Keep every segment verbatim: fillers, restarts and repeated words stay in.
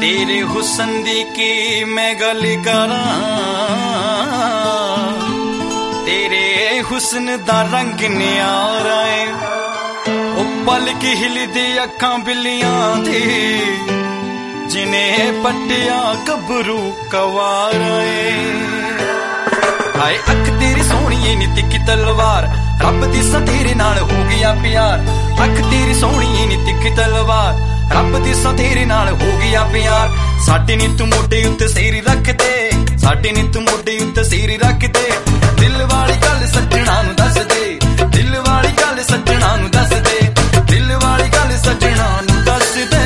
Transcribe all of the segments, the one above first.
तेरे हुसन दी की मैं गल करां, तेरे हुसन दा रंग न्यारा है, ओ पलक हिलदी अखां बिल्लियां दी, जिन्हें पट्टिया गबरू कवारा है। हाय अख तेरी सोहणी नी तिखी तलवार, रब दिसा तेरे नाल हो गया प्यार। अख तेरी सोहणी नी तिखी तलवार, रब दिसा तेरे नाल हो गया प्यार। साडे नी तू मोढे उत्ते सिर रख दे, साडे नी तू मोढे उत्ते सिर रख दे। दिल वाली गल सजना नू दस दे, दिल वाली गल सजना नू दस दे, दिल वाली गल सजना नू दस दे।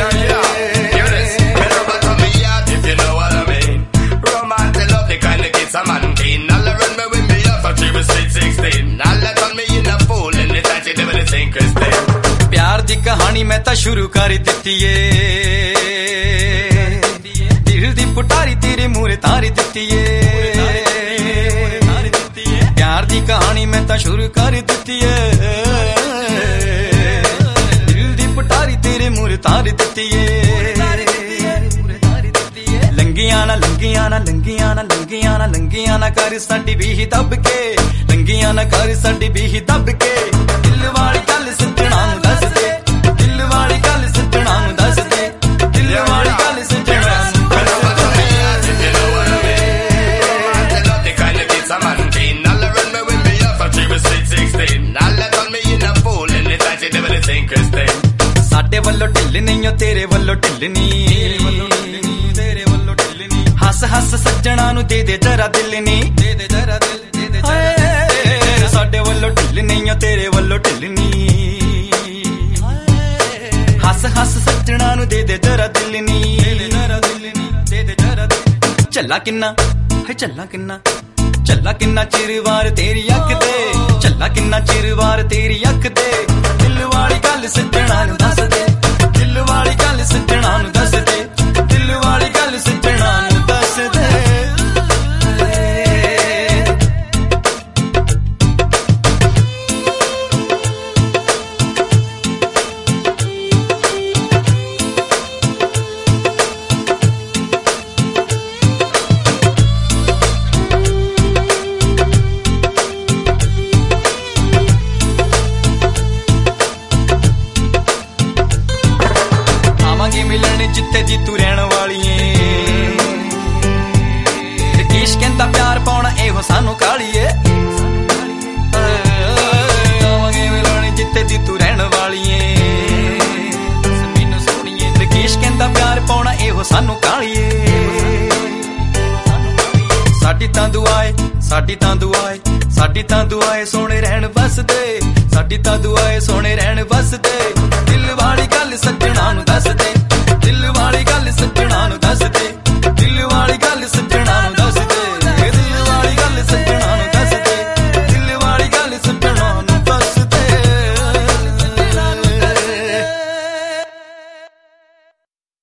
प्यार दी कहानी मैं ता शुरू कर दित्ती है, दिल दी पुटारी तेरे मूरे तारी दित्ती है। प्यार दी कहानी मैं ता शुरू कर दित्ती है, दिल दी पुटारी तेरे मूरे तारी दित्ती है। लंगियां ना लंगियां ना लंगियां ना लंगियां ना लंगियां ना कर साडी भी दब के, लंगियां ना कर साडी भी दब के। दिल वाली गल सजना नू दस दे, दिल वाली गल सजना नू दस दे, दिल वाली गल सजना नू दस दे। साडे वल्लों ढिल नहीं ओ तेरे वल्लों ढिल नी, तेरे वल्लों ढिल नी। हस हस सजना नू दे दे जरा दिल नी, दे दे जरा दिल, दे दे जरा। साडे वल्लों ढिल नहीं ओ तेरे वल्लों ढिल नी। हस हस सजना नू दे दे जरा दिल नी, दे दे जरा दिल नी, दे दे जरा दिल। चला किन्ना है चला किन्ना, चला किन्ना चिर वार तेरी अख दे, चला किन्ना चिर वार तेरी अख दे। दिल वाली गल सजना नू दस दे, दिल वाली गल सजना नू दस दे, दिल वाली गल सजना नू दस दे। मिलन जिथे जी तू रहन वाली है, रकीश कहंदा प्यार पाउणा एहो सानू कालीए। आवांगे मिलन जिथे जी तू रहन वाली है, मैनू सोहणीए। रकीश कहंदा प्यार पाउणा एहो सानू कालीए। साडी तां दुआए, साडी तां दुआए, साडी तां दुआए सोहणे रहन बस दे, साडी तां दुआए सोहणे रहन बस दे। दिल वाली गल सजना नू दस दे,